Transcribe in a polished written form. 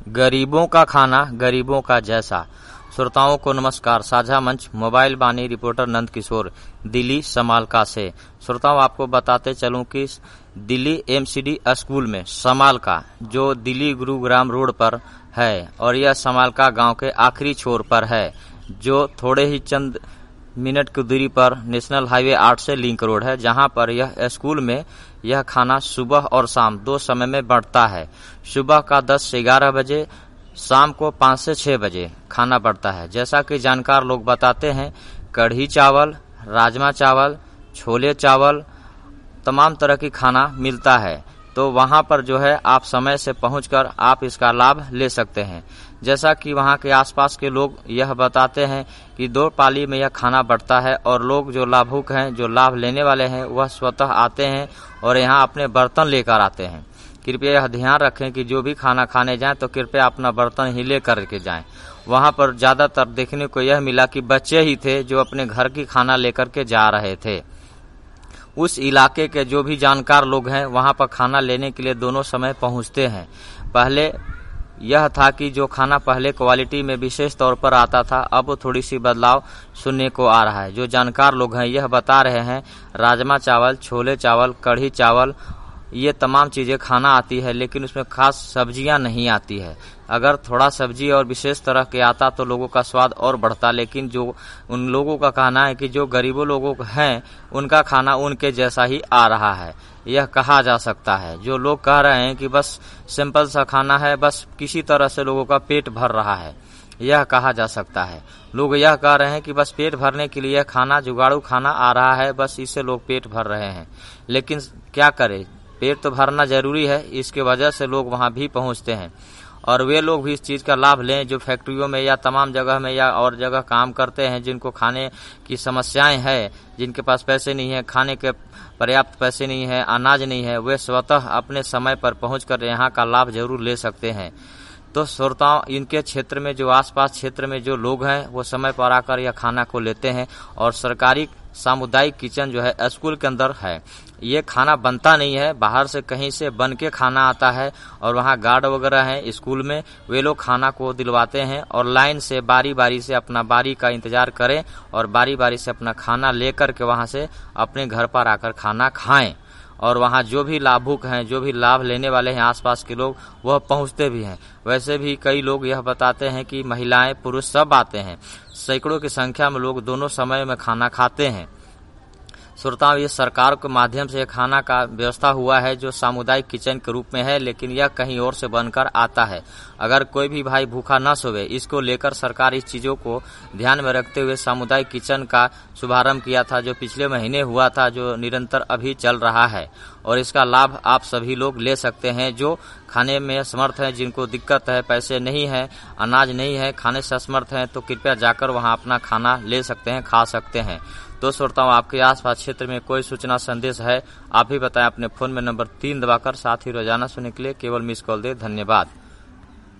गरीबों का खाना गरीबों का जैसा। श्रोताओं को नमस्कार। साझा मंच मोबाइल बानी रिपोर्टर नंद किशोर, दिल्ली समालका से। श्रोताओं, आपको बताते चलूं कि दिल्ली एमसीडी स्कूल में समालका, जो दिल्ली गुरुग्राम रोड पर है, और यह समालका गांव के आखिरी छोर पर है, जो थोड़े ही चंद मिनट की दूरी पर नेशनल हाईवे 8 से लिंक रोड है, जहां पर यह स्कूल में यह खाना सुबह और शाम दो समय में बढ़ता है। सुबह का 10 से 11 बजे, शाम को 5 से 6 बजे खाना बढ़ता है। जैसा कि जानकार लोग बताते हैं, कढ़ी चावल, राजमा चावल, छोले चावल, तमाम तरह की खाना मिलता है। तो वहां पर जो है आप समय से पहुंचकर आप इसका लाभ ले सकते हैं। जैसा कि वहां के आसपास के लोग यह बताते हैं कि 2 पाली में यह खाना बढ़ता है, और लोग जो लाभुक हैं, जो लाभ लेने वाले हैं, वह स्वतः आते हैं और यहाँ अपने बर्तन लेकर आते हैं। कृपया यह ध्यान रखें कि जो भी खाना खाने जाएं तो कृपया अपना बर्तन ही ले करके जाएं। वहां पर ज्यादातर देखने को यह मिला कि बच्चे ही थे जो अपने घर की खाना लेकर के जा रहे थे। उस इलाके के जो भी जानकार लोग हैं वहां पर खाना लेने के लिए दोनों समय पहुंचते हैं। पहले यह था कि जो खाना पहले क्वालिटी में विशेष तौर पर आता था, अब थोड़ी सी बदलाव सुनने को आ रहा है। जो जानकार लोग हैं यह बता रहे हैं, राजमा चावल, छोले चावल, कढ़ी चावल, ये तमाम चीजें खाना आती है, लेकिन उसमें खास सब्जियां नहीं आती है। अगर थोड़ा सब्जी और विशेष तरह के आता तो लोगों का स्वाद और बढ़ता, लेकिन जो उन लोगों का कहना है कि जो गरीबों लोगों हैं उनका खाना उनके जैसा ही आ रहा है, यह कहा जा सकता है। जो लोग कह रहे हैं कि बस सिंपल सा खाना है, बस किसी तरह से लोगों का पेट भर रहा है, यह कहा जा सकता है। लोग यह कह रहे हैं कि बस पेट भरने के लिए खाना, जुगाड़ू खाना आ रहा है, बस इससे लोग पेट भर रहे हैं। लेकिन क्या करें, पेट तो भरना जरूरी है, इसके वजह से लोग वहां भी पहुंचते हैं। और वे लोग भी इस चीज का लाभ लें जो फैक्ट्रियों में या तमाम जगह में या और जगह काम करते हैं, जिनको खाने की समस्याएं हैं, जिनके पास पैसे नहीं है, खाने के पर्याप्त पैसे नहीं है, अनाज नहीं है, वे स्वतः अपने समय पर पहुंचकर यहाँ का लाभ जरूर ले सकते हैं। तो श्रोताओं, इनके क्षेत्र में, जो आसपास क्षेत्र में जो लोग हैं, वो समय पर आकर यह खाना को लेते हैं। और सरकारी सामुदायिक किचन जो है स्कूल के अंदर है, ये खाना बनता नहीं है, बाहर से कहीं से बन के खाना आता है, और वहाँ गार्ड वगैरह हैं स्कूल में, वे लोग खाना को दिलवाते हैं। और लाइन से बारी बारी से अपना बारी का इंतजार करें और बारी बारी से अपना खाना लेकर के वहाँ से अपने घर पर आकर खाना खाएं। और वहाँ जो भी लाभुक हैं, जो भी लाभ लेने वाले हैं आसपास के लोग, वह पहुँचते भी हैं। वैसे भी कई लोग यह बताते हैं कि महिलाएं पुरुष सब आते हैं, सैकड़ों की संख्या में लोग दोनों समय में खाना खाते हैं। श्रोताओं, ये सरकार के माध्यम से खाना का व्यवस्था हुआ है जो सामुदायिक किचन के रूप में है, लेकिन यह कहीं और से बनकर आता है। अगर कोई भी भाई भूखा न सोवे, इसको लेकर सरकार इस चीजों को ध्यान में रखते हुए सामुदायिक किचन का शुभारंभ किया था, जो पिछले महीने हुआ था, जो निरंतर अभी चल रहा है। और इसका लाभ आप सभी लोग ले सकते हैं जो खाने में असमर्थ हैं, जिनको दिक्कत है, पैसे नहीं है, अनाज नहीं है, खाने से असमर्थ हैं, तो कृपया जाकर वहां अपना खाना ले सकते हैं, खा सकते हैं। तो श्रोताओं, आपके आसपास क्षेत्र में कोई सूचना संदेश है, आप भी बताएं अपने फोन में नंबर 3 दबाकर। साथ ही रोजाना सुनने के लिए केवल मिस कॉल दे। धन्यवाद।